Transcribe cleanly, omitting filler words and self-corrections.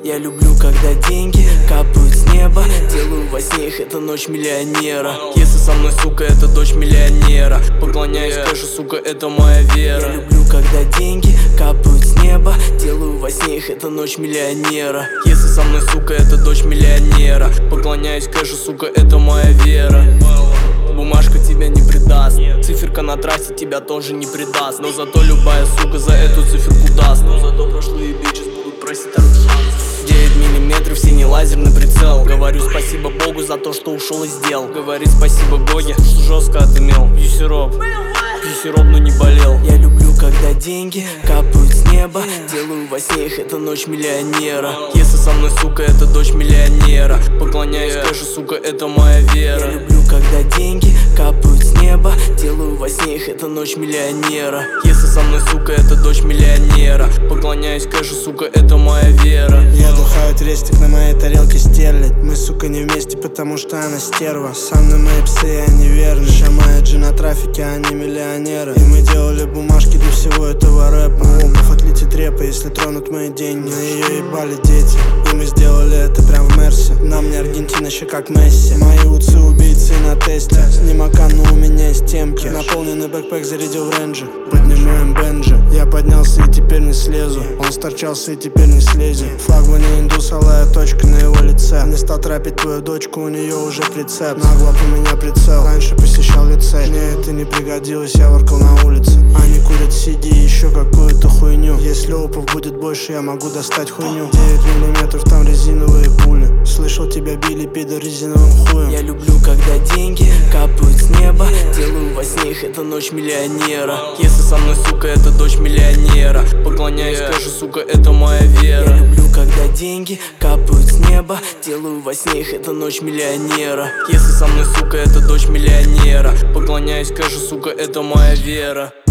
Я люблю, когда деньги капают с неба. Делаю во сне их, это ночь миллионера. Если со мной, сука, это дочь миллионера. Поклоняюсь кэшу, сука, это моя вера. Я люблю, когда деньги капают с неба. Делаю во сне их, это ночь миллионера. Если со мной, сука, это дочь миллионера. Поклоняюсь кэшу, сука, это моя вера. Бумажка тебя не предаст, циферка на трассе тебя тоже не предаст. Но зато любая сука за эту циферку даст. Но зато прошлые бичес будут просить второй шанс. 9 миллиметров, синий лазерный прицел. Говорю спасибо Богу за то, что ушел из дел. Говорит спасибо Боге, что жестко отымел. Пью сироп, но не болел. Я люблю, когда деньги капают с неба. Делаю во сне их, это ночь миллионера. Если со мной, сука, это дочь миллионера. Поклоняюсь кэшу, сука, это моя вера. Я люблю, когда деньги капают с неба. Делаю во сне их, это ночь миллионера. Если со мной, сука, это дочь миллионера. Поклоняюсь кэшу, сука, это моя вера. Я духаю крестик на моей тарелке стерлядь. Мы, сука, не вместе, потому что она стерва. Со мной мои псы, они верны. Моя G на трафике, они миллионеры. И мы делали бумажки для всего этого рэпа. Обувь отлетит репа, если тронут мои деньги. На ее ебали дети, и мы сделали это прям в Мерсе. На мне Аргентина еще как Месси. Мои уцы убийцы на тесте. Снимака, но у меня есть темки. Наполненный бэкпэк зарядил в рейнджи. Поднимаем бенджи. Я поднялся и теперь не слезу. Он сторчался и теперь не слезет. Флагмане индус, алая точка на его лице. Не стал трапить твою дочку, у нее уже прицеп. Нагло у меня прицел, раньше посещал лицей. Мне это не пригодилось, я воркал на улице. Они курят CD и еще какую-то хуйню. Если опов будет больше, я могу достать хуйню. 9 миллиметров, там резиновые пули. Слышал, тебя били, пидор, резиновым хуем. Я люблю, когда деньги капают с неба. Делаю во сне их, это ночь миллионера. Если со мной, сука, это дочь миллионера. Поклоняюсь кэшу, сука, это моя вера. Я люблю, когда деньги капают с неба. Делаю во сне их, это ночь миллионера. Если со мной, сука, это дочь миллионера. Поклоняюсь кэшу, сука, это моя вера.